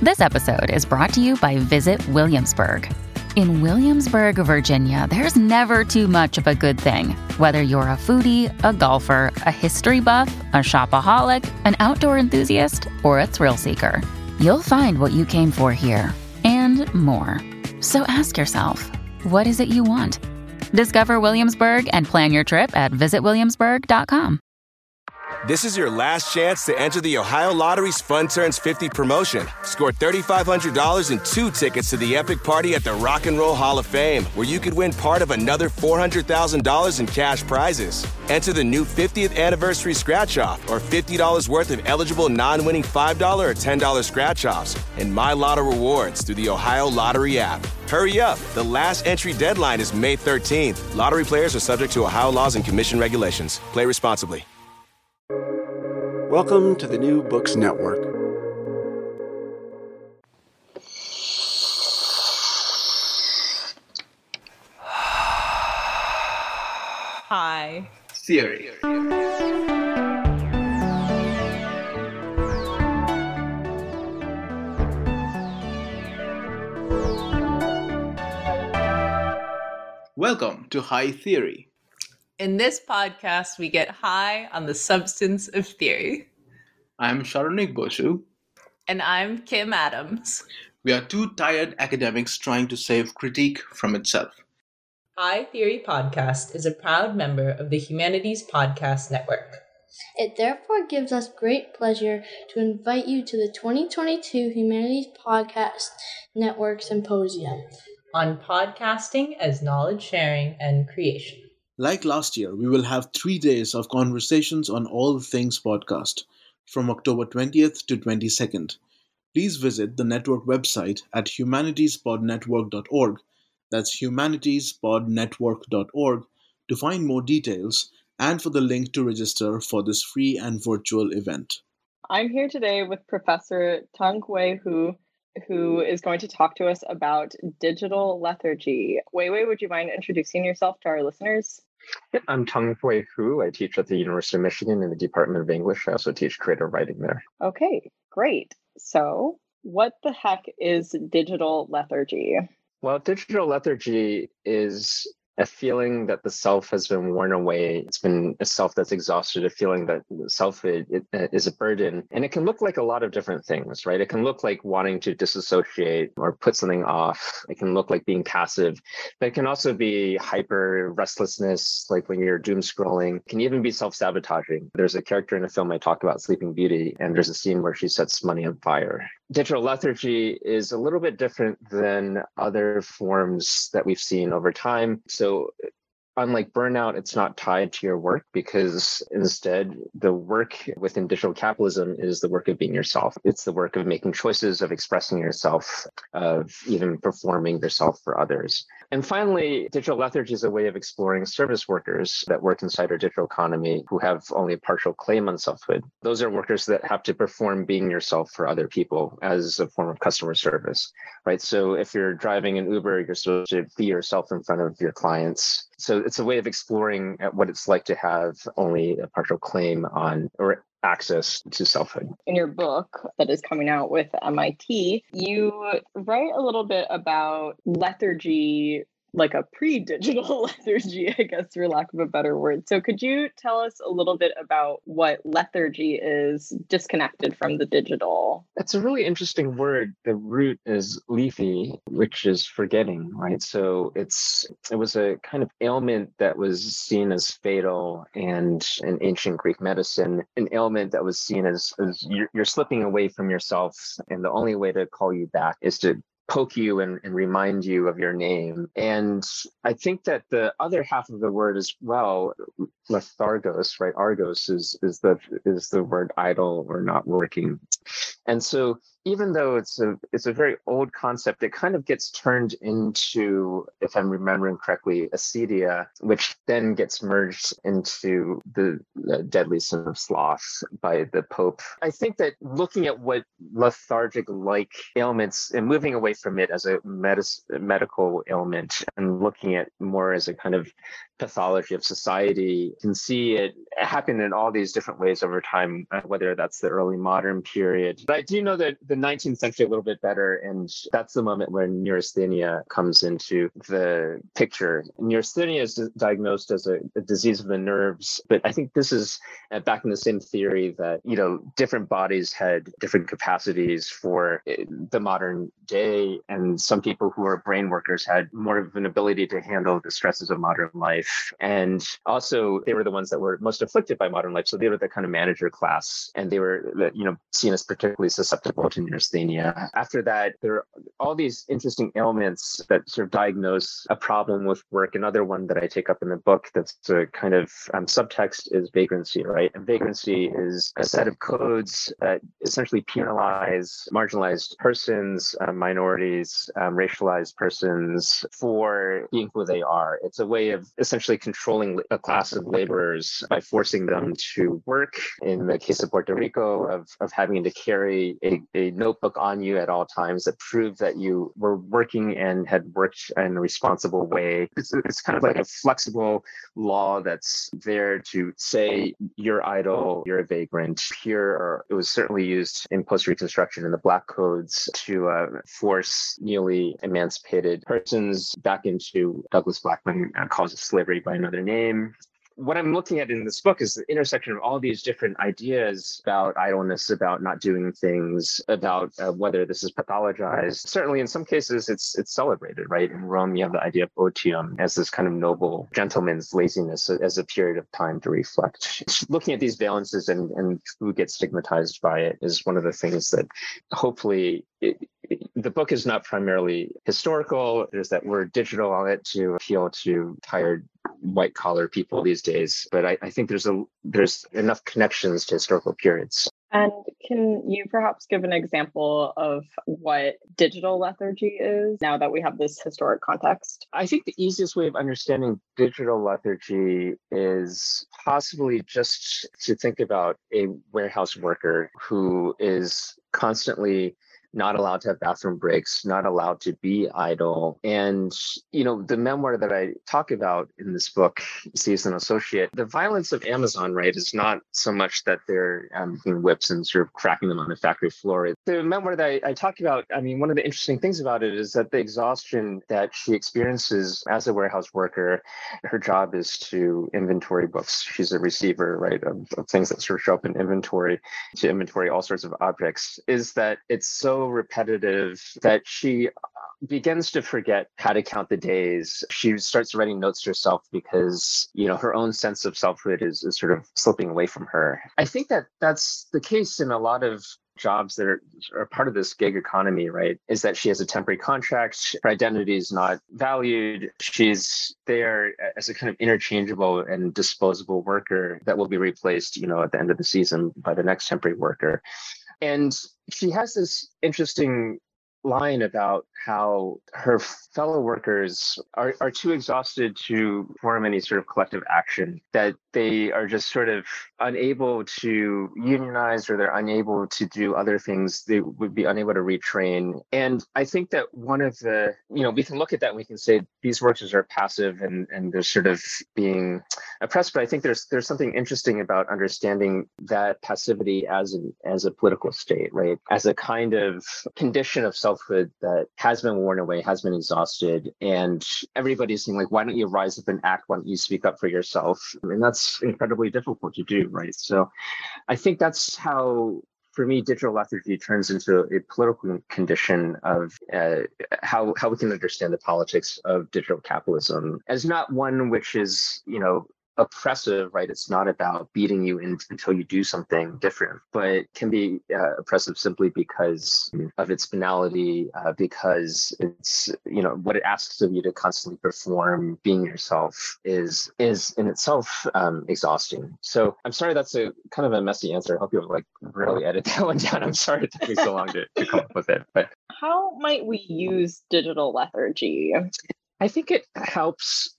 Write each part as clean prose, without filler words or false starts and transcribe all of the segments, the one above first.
This episode is brought to you by Visit Williamsburg. In Williamsburg, Virginia, there's never too much of a good thing. Whether you're a foodie, a golfer, a history buff, a shopaholic, an outdoor enthusiast, or a thrill seeker, you'll find what you came for here and more. So ask yourself, what is it you want? Discover Williamsburg and plan your trip at visitwilliamsburg.com. This is your last chance to enter the Ohio Lottery's Fun Turns 50 promotion. Score $3,500 and 2 tickets to the epic party at the Rock and Roll Hall of Fame, where you could win part of another $400,000 in cash prizes. Enter the new 50th anniversary scratch-off or $50 worth of eligible non-winning $5 or $10 scratch-offs and My Lotto rewards through the Ohio Lottery app. Hurry up. The last entry deadline is May 13th. Lottery players are subject to Ohio laws and commission regulations. Play responsibly. Welcome to the New Books Network. Hi. Theory. Welcome to High Theory. In this podcast, we get high on the substance of theory. I'm Sharonik Boshu. And I'm Kim Adams. We are two tired academics trying to save critique from itself. High Theory Podcast is a proud member of the Humanities Podcast Network. It therefore gives us great pleasure to invite you to the 2022 Humanities Podcast Network Symposium on podcasting as knowledge sharing and creation. Like last year, we will have 3 days of conversations on all things podcast, from October 20th to 22nd. Please visit the network website at humanitiespodnetwork.org, that's humanitiespodnetwork.org, to find more details and for the link to register for this free and virtual event. I'm here today with Professor Tung Wei Hu, who is going to talk to us about digital lethargy. Wei Wei, would you mind introducing yourself to our listeners? Yep, I'm Tung Wei Hu. I teach at the University of Michigan in the Department of English. I also teach creative writing there. Okay, great. So what the heck is digital lethargy? Well, digital lethargy is a feeling that the self has been worn away. It's been a self that's exhausted, a feeling that the self is a burden. And it can look like a lot of different things, right? It can look like wanting to disassociate or put something off. It can look like being passive, but it can also be hyper restlessness, like when you're doom scrolling. It can even be self-sabotaging. There's a character in a film I talk about, Sleeping Beauty, and there's a scene where she sets money on fire. Digital lethargy is a little bit different than other forms that we've seen over time. So unlike burnout, it's not tied to your work, because instead the work within digital capitalism is the work of being yourself. It's the work of making choices, of expressing yourself, of even performing yourself for others. And finally, digital lethargy is a way of exploring service workers that work inside our digital economy who have only a partial claim on selfhood. Those are workers that have to perform being yourself for other people as a form of customer service, right? So if you're driving an Uber, you're supposed to be yourself in front of your clients. So it's a way of exploring what it's like to have only a partial claim on or access to selfhood. In your book that is coming out with MIT, you write a little bit about lethargy, like a pre-digital lethargy, I guess, for lack of a better word. So could you tell us a little bit about what lethargy is disconnected from the digital? That's a really interesting word. The root is lethe, which is forgetting, right? So it was a kind of ailment that was seen as fatal, and in ancient Greek medicine, an ailment that was seen as you're slipping away from yourself, and the only way to call you back is to poke you and remind you of your name. And I think that the other half of the word as well, lethargos, right? Argos is the word idle or not working. And so even though it's a very old concept, it kind of gets turned into, if I'm remembering correctly, acedia, which then gets merged into the deadly sin of sloth by the Pope. I think that looking at what lethargic-like ailments and moving away from it as a medical ailment and looking at more as a kind of pathology of society, can see it happen in all these different ways over time, whether that's the early modern period. But I do know that the the 19th century a little bit better, and that's the moment when neurasthenia comes into the picture. Neurasthenia is diagnosed as a disease of the nerves, but I think this is back in the same theory that, different bodies had different capacities for the modern day, and some people who are brain workers had more of an ability to handle the stresses of modern life. And also, they were the ones that were most afflicted by modern life. So they were the kind of manager class, and they were, seen as particularly susceptible to neurasthenia. After that, there are all these interesting ailments that sort of diagnose a problem with work. Another one that I take up in the book that's a kind of subtext is vagrancy, right? And vagrancy is a set of codes that essentially penalize marginalized persons, minorities, racialized persons for being who they are. It's a way of essentially controlling a class of laborers by forcing them to work. In the case of Puerto Rico, of having to carry a notebook on you at all times that proved that you were working and had worked in a responsible way. It's kind of like a flexible law that's there to say you're idle, you're a vagrant. Here, it was certainly used in post-Reconstruction in the Black codes to force newly emancipated persons back into Douglas Blackmun calls it slavery by another name. What I'm looking at in this book is the intersection of all these different ideas about idleness, about not doing things, about whether this is pathologized. Certainly, in some cases, it's celebrated, right? In Rome, you have the idea of otium as this kind of noble gentleman's laziness as a period of time to reflect. Looking at these valences and who gets stigmatized by it is one of the things that hopefully the book is not primarily historical. There's that word digital on it to appeal to tired white collar people these days. But I think there's enough connections to historical periods. And can you perhaps give an example of what digital lethargy is now that we have this historic context? I think the easiest way of understanding digital lethargy is possibly just to think about a warehouse worker who is constantly not allowed to have bathroom breaks, not allowed to be idle. And, the memoir that I talk about in this book, Season Associate, the violence of Amazon, right, is not so much that they're using whips and sort of cracking them on the factory floor. The memoir that I talk about, one of the interesting things about it is that the exhaustion that she experiences as a warehouse worker, her job is to inventory books. She's a receiver, right, of things that sort of show up in inventory, to inventory all sorts of objects, is that it's so repetitive that she begins to forget how to count the days. She starts writing notes to herself because, her own sense of selfhood is sort of slipping away from her. I think that that's the case in a lot of jobs that are part of this gig economy, right? Is that she has a temporary contract, her identity is not valued. She's there as a kind of interchangeable and disposable worker that will be replaced, at the end of the season by the next temporary worker. And she has this interesting line about how her fellow workers are too exhausted to form any sort of collective action, that they are just sort of unable to unionize, or they're unable to do other things. They would be unable to retrain. And I think that one of the, we can look at that and we can say these workers are passive and they're sort of being oppressed. But I think there's something interesting about understanding that passivity as a political state, right? As a kind of condition of selfhood that has been worn away, has been exhausted. And everybody's saying, like, why don't you rise up and act? Why don't you speak up for yourself? And that's incredibly difficult to do, right? So I think that's how, for me, digital lethargy turns into a political condition of how we can understand the politics of digital capitalism as not one which is, oppressive, right? It's not about beating you until you do something different, but it can be oppressive simply because of its banality, because it's, what it asks of you to constantly perform, being yourself is in itself exhausting. So I'm sorry, that's a kind of a messy answer. I hope you'll really edit that one down. I'm sorry it took me so long to come up with it. But how might we use digital lethargy? I think it helps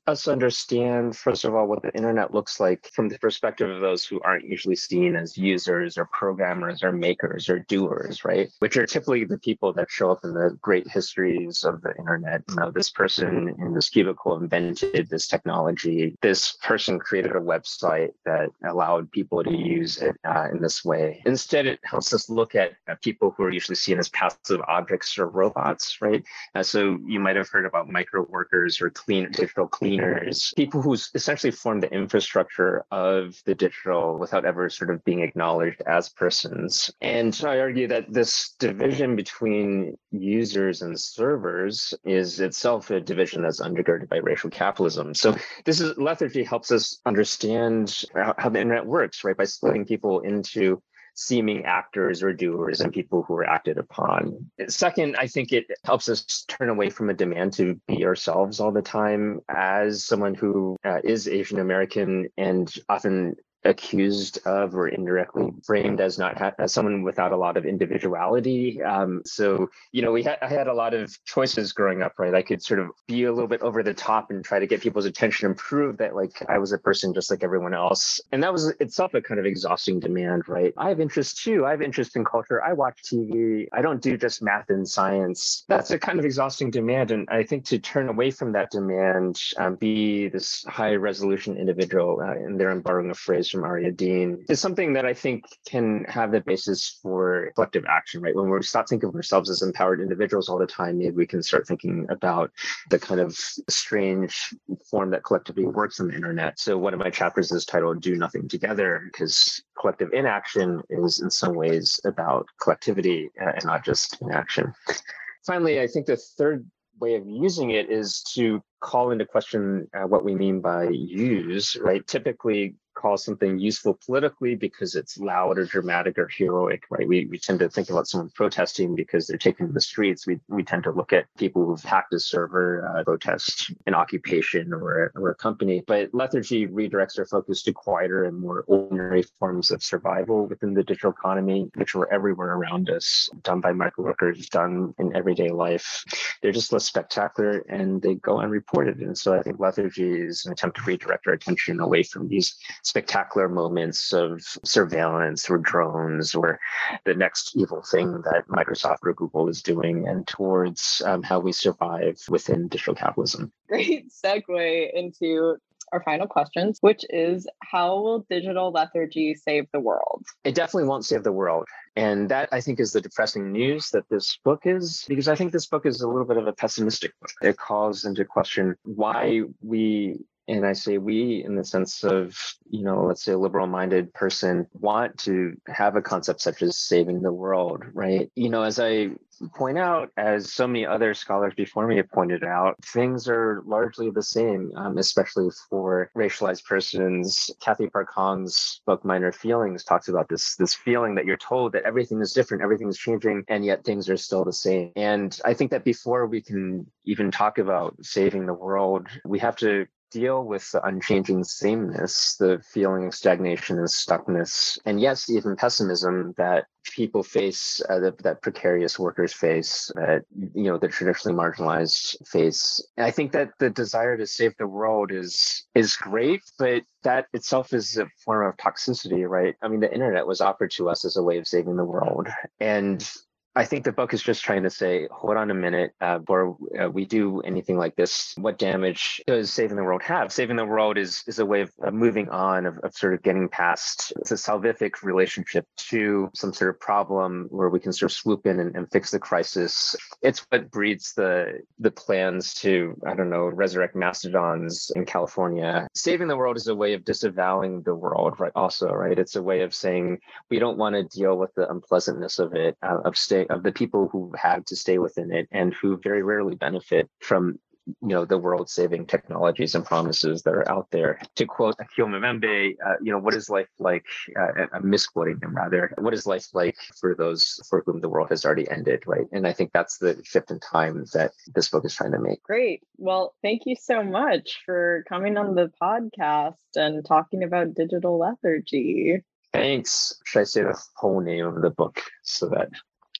us understand, first of all, what the internet looks like from the perspective of those who aren't usually seen as users or programmers or makers or doers, right? Which are typically the people that show up in the great histories of the internet. You know, this person in this cubicle invented this technology. This person created a website that allowed people to use it in this way. Instead, it helps us look at people who are usually seen as passive objects or robots, right? So you might have heard about micro workers or digital cleaners, people who essentially form the infrastructure of the digital without ever sort of being acknowledged as persons. And I argue that this division between users and servers is itself a division that's undergirded by racial capitalism. So lethargy helps us understand how the internet works, right? By splitting people into seeming actors or doers and people who are acted upon. Second, I think it helps us turn away from a demand to be ourselves all the time. As someone who is Asian American and often accused of or indirectly framed as as someone without a lot of individuality. So, you know, I had a lot of choices growing up, right? I could sort of be a little bit over the top and try to get people's attention and prove that like I was a person just like everyone else. And that was itself a kind of exhausting demand, right? I have interests too. I have interest in culture. I watch TV. I don't do just math and science. That's a kind of exhausting demand. And I think to turn away from that demand, be this high resolution individual, and there I'm borrowing a phrase from Aria Dean, is something that I think can have the basis for collective action, right? When we stop thinking of ourselves as empowered individuals all the time, maybe we can start thinking about the kind of strange form that collectively works on the internet. So one of my chapters is titled Do Nothing Together, because collective inaction is in some ways about collectivity and not just inaction. Finally, I think the third way of using it is to call into question what we mean by use, right? Typically call something useful politically because it's loud or dramatic or heroic, right? We tend to think about someone protesting because they're taking to the streets. We tend to look at people who've hacked a server, protest an occupation or a company. But lethargy redirects our focus to quieter and more ordinary forms of survival within the digital economy, which are everywhere around us, done by microworkers, done in everyday life. They're just less spectacular and they go unreported. And so I think lethargy is an attempt to redirect our attention away from these spectacular moments of surveillance or drones or the next evil thing that Microsoft or Google is doing, and towards how we survive within digital capitalism. Great segue into our final questions, which is, how will digital lethargy save the world? It definitely won't save the world. And that, I think, is the depressing news that this book is, because I think this book is a little bit of a pessimistic book. It calls into question why we, and I say we in the sense of, you know, let's say a liberal-minded person, want to have a concept such as saving the world, right? You know, as I point out, as so many other scholars before me have pointed out, things are largely the same, especially for racialized persons. Kathy Park Hong's book, Minor Feelings, talks about this feeling that you're told that everything is different, everything is changing, and yet things are still the same. And I think that before we can even talk about saving the world, we have to deal with the unchanging sameness, the feeling of stagnation and stuckness, and yes, even pessimism that people face, that precarious workers face, that, you know, the traditionally marginalized face. And I think that the desire to save the world is great, but that itself is a form of toxicity, right? I mean, the internet was offered to us as a way of saving the world, and I think the book is just trying to say, hold on a minute, before we do anything like this, what damage does saving the world have? Saving the world is a way of moving on, of sort of getting past. It's a salvific relationship to some sort of problem where we can sort of swoop in and fix the crisis. It's what breeds the plans to, I don't know, resurrect mastodons in California. Saving the world is a way of disavowing the world, right? Also, right? It's a way of saying we don't want to deal with the unpleasantness of it, of the people who have to stay within it and who very rarely benefit from, you know, the world-saving technologies and promises that are out there. To quote Akhil Mbembe, you know, what is life like? I'm misquoting him rather. What is life like for those for whom the world has already ended, right? And I think that's the shift in time that this book is trying to make. Great. Well, thank you so much for coming on the podcast and talking about digital lethargy. Thanks. Should I say the whole name of the book so that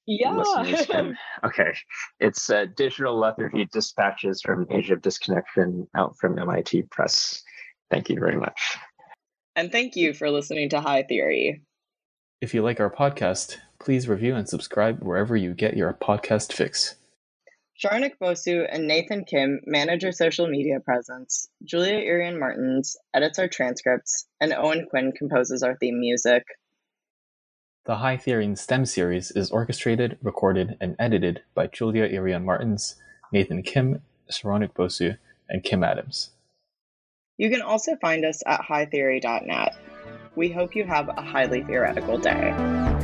Yeah. Okay. It's Digital Lethargy Dispatches from Age of Disconnection, out from MIT Press. Thank you very much. And thank you for listening to High Theory. If you like our podcast, please review and subscribe wherever you get your podcast fix. Sharnik Bosu and Nathan Kim manage our social media presence. Julia Irian Martins edits our transcripts, and Owen Quinn composes our theme music. The High Theory in STEM series is orchestrated, recorded, and edited by Julia Irian Martins, Nathan Kim, Sharnik Bosu, and Kim Adams. You can also find us at hightheory.net. We hope you have a highly theoretical day.